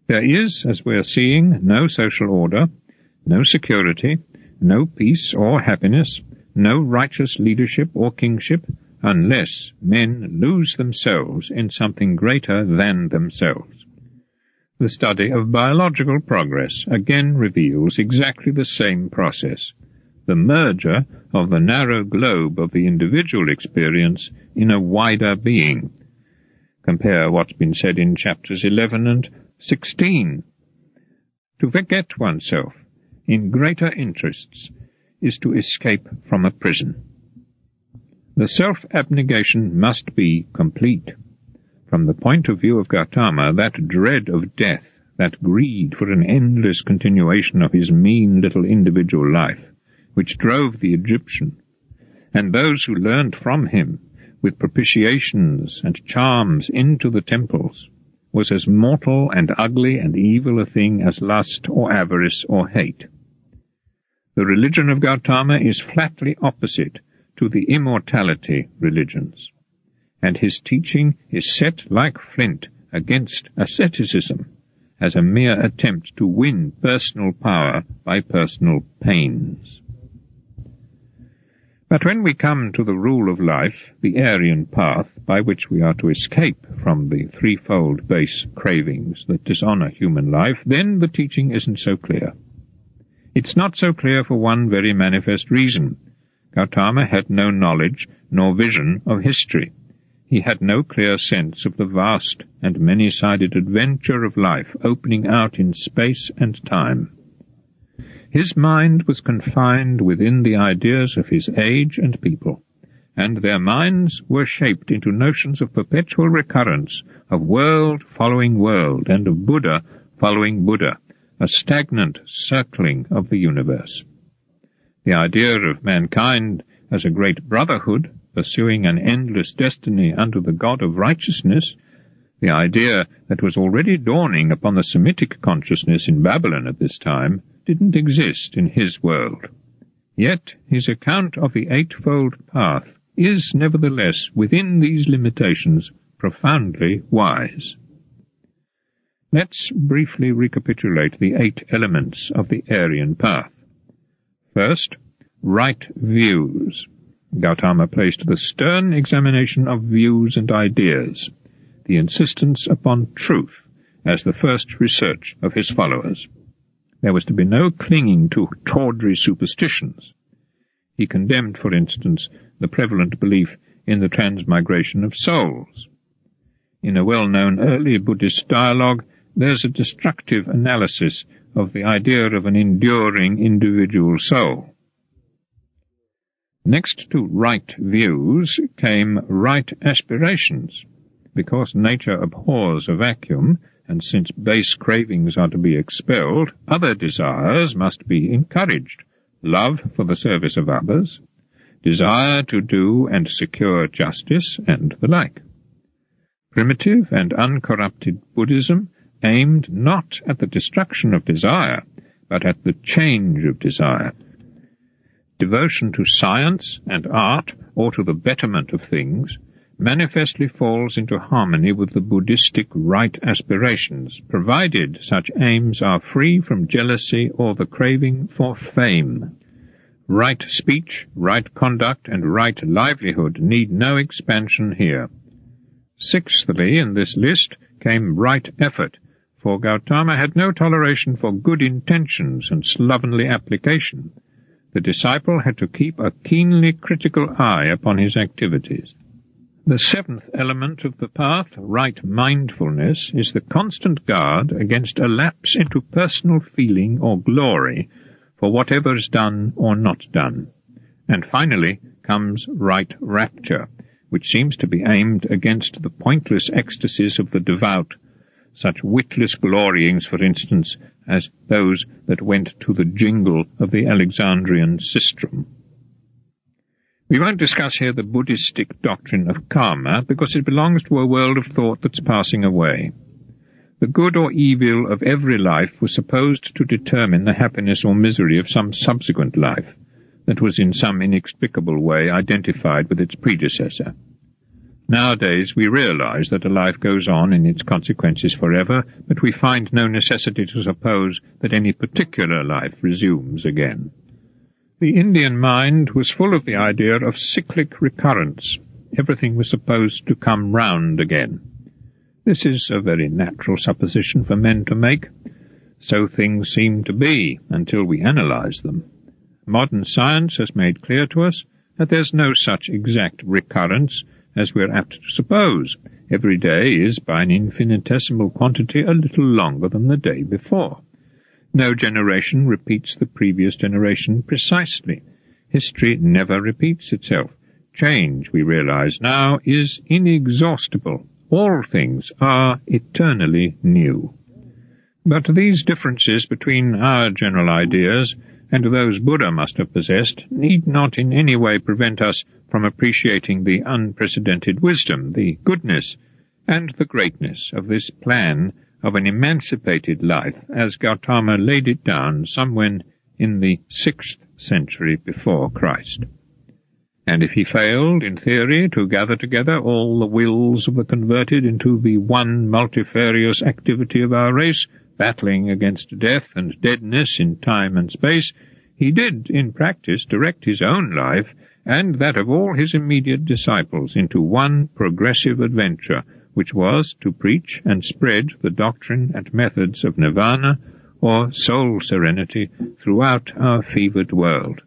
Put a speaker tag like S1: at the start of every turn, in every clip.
S1: There is, as we are seeing, no social order, no security, no peace or happiness, no righteous leadership or kingship, unless men lose themselves in something greater than themselves. The study of biological progress again reveals exactly the same process, the merger of the narrow globe of the individual experience in a wider being. Compare what's been said in chapters 11 and 16. To forget oneself in greater interests is to escape from a prison. The self-abnegation must be complete. From the point of view of Gautama, that dread of death, that greed for an endless continuation of his mean little individual life, which drove the Egyptian, and those who learned from him, with propitiations and charms into the temples, was as mortal and ugly and evil a thing as lust or avarice or hate. The religion of Gautama is flatly opposite to the immortality religions, and his teaching is set like flint against asceticism as a mere attempt to win personal power by personal pains. But when we come to the rule of life, the Aryan path by which we are to escape from the threefold base cravings that dishonour human life, then the teaching isn't so clear. It's not so clear for one very manifest reason. Gautama had no knowledge nor vision of history. He had no clear sense of the vast and many-sided adventure of life opening out in space and time. His mind was confined within the ideas of his age and people, and their minds were shaped into notions of perpetual recurrence, of world following world, and of Buddha following Buddha, a stagnant circling of the universe. The idea of mankind as a great brotherhood, pursuing an endless destiny under the God of righteousness, the idea that was already dawning upon the Semitic consciousness in Babylon at this time, didn't exist in his world. Yet his account of the Eightfold Path is nevertheless, within these limitations, profoundly wise. Let's briefly recapitulate the 8 elements of the Aryan path. First, right views. Gautama placed the stern examination of views and ideas, the insistence upon truth, as the first research of his followers. There was to be no clinging to tawdry superstitions. He condemned, for instance, the prevalent belief in the transmigration of souls. In a well-known early Buddhist dialogue, there's a destructive analysis of the idea of an enduring individual soul. Next to right views came right aspirations. Because nature abhors a vacuum, and since base cravings are to be expelled, other desires must be encouraged. Love for the service of others, desire to do and secure justice, and the like. Primitive and uncorrupted Buddhism aimed not at the destruction of desire, but at the change of desire. Devotion to science and art, or to the betterment of things, manifestly falls into harmony with the Buddhistic right aspirations, provided such aims are free from jealousy or the craving for fame. Right speech, right conduct, and right livelihood need no expansion here. Sixthly, in this list came right effort, for Gautama had no toleration for good intentions and slovenly application. The disciple had to keep a keenly critical eye upon his activities. The 7th element of the path, right mindfulness, is the constant guard against a lapse into personal feeling or glory for whatever is done or not done. And finally comes right rapture, which seems to be aimed against the pointless ecstasies of the devout, such witless gloryings, for instance, as those that went to the jingle of the Alexandrian sistrum. We won't discuss here the Buddhistic doctrine of karma, because it belongs to a world of thought that's passing away. The good or evil of every life was supposed to determine the happiness or misery of some subsequent life that was in some inexplicable way identified with its predecessor. Nowadays we realize that a life goes on in its consequences forever, but we find no necessity to suppose that any particular life resumes again. The Indian mind was full of the idea of cyclic recurrence. Everything was supposed to come round again. This is a very natural supposition for men to make. So things seem to be until we analyze them. Modern science has made clear to us that there's no such exact recurrence as we're apt to suppose. Every day is, by an infinitesimal quantity, a little longer than the day before. No generation repeats the previous generation precisely. History never repeats itself. Change, we realize now, is inexhaustible. All things are eternally new. But these differences between our general ideas and those Buddha must have possessed need not in any way prevent us from appreciating the unprecedented wisdom, the goodness, and the greatness of this plan of an emancipated life as Gautama laid it down somewhere in the 6th century before Christ. And if he failed, in theory, to gather together all the wills of the converted into the one multifarious activity of our race, battling against death and deadness in time and space, he did, in practice, direct his own life and that of all his immediate disciples into one progressive adventure, which was to preach and spread the doctrine and methods of nirvana, or soul serenity, throughout our fevered world.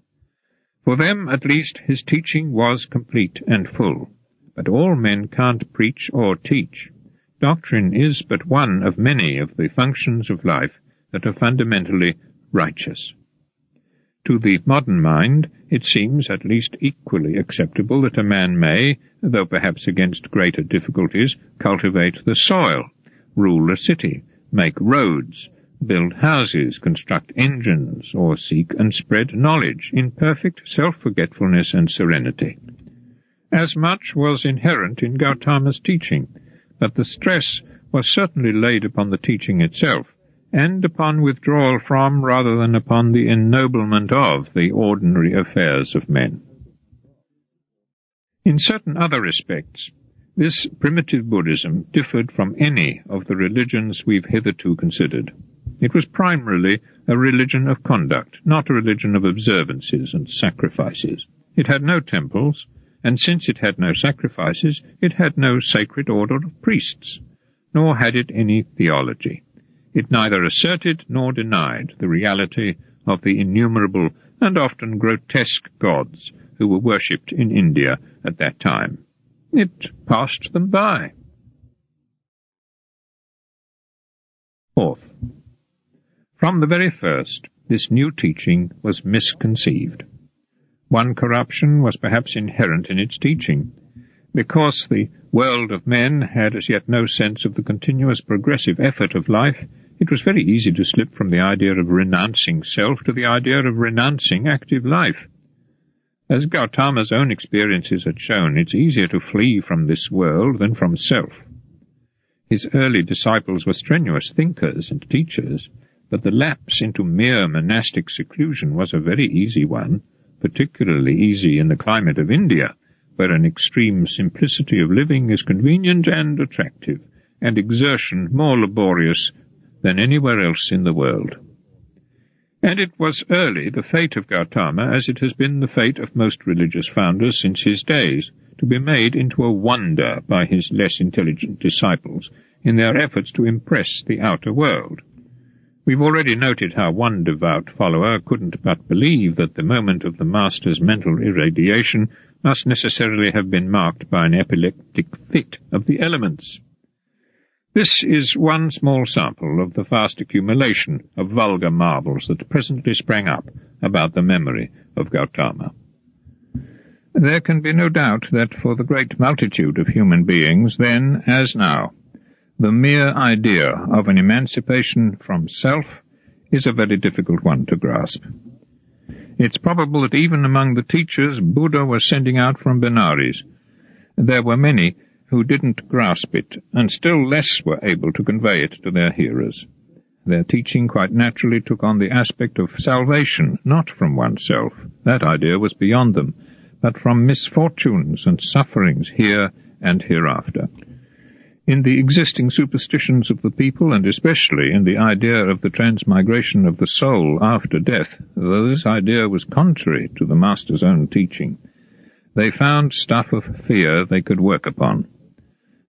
S1: For them, at least, his teaching was complete and full. But all men can't preach or teach. Doctrine is but one of many of the functions of life that are fundamentally righteous. To the modern mind, it seems at least equally acceptable that a man may, though perhaps against greater difficulties, cultivate the soil, rule a city, make roads, build houses, construct engines, or seek and spread knowledge in perfect self-forgetfulness and serenity. As much was inherent in Gautama's teaching, but the stress was certainly laid upon the teaching itself, and upon withdrawal from rather than upon the ennoblement of the ordinary affairs of men. In certain other respects, this primitive Buddhism differed from any of the religions we've hitherto considered. It was primarily a religion of conduct, not a religion of observances and sacrifices. It had no temples, and since it had no sacrifices, it had no sacred order of priests, nor had it any theology. It neither asserted nor denied the reality of the innumerable and often grotesque gods who were worshipped in India at that time. It passed them by. Fourth, from the very first, this new teaching was misconceived. One corruption was perhaps inherent in its teaching. Because the world of men had as yet no sense of the continuous progressive effort of life, it was very easy to slip from the idea of renouncing self to the idea of renouncing active life. As Gautama's own experiences had shown, it's easier to flee from this world than from self. His early disciples were strenuous thinkers and teachers, but the lapse into mere monastic seclusion was a very easy one, particularly easy in the climate of India, where an extreme simplicity of living is convenient and attractive, and exertion more laborious than anywhere else in the world. And it was early the fate of Gautama, as it has been the fate of most religious founders since his days, to be made into a wonder by his less intelligent disciples in their efforts to impress the outer world. We've already noted how one devout follower couldn't but believe that the moment of the master's mental irradiation must necessarily have been marked by an epileptic fit of the elements. This is one small sample of the vast accumulation of vulgar marvels that presently sprang up about the memory of Gautama. There can be no doubt that for the great multitude of human beings, then as now, the mere idea of an emancipation from self is a very difficult one to grasp. It's probable that even among the teachers Buddha was sending out from Benares, there were many who didn't grasp it, and still less were able to convey it to their hearers. Their teaching quite naturally took on the aspect of salvation, not from oneself. That idea was beyond them, but from misfortunes and sufferings here and hereafter. In the existing superstitions of the people, and especially in the idea of the transmigration of the soul after death, though this idea was contrary to the Master's own teaching, they found stuff of fear they could work upon.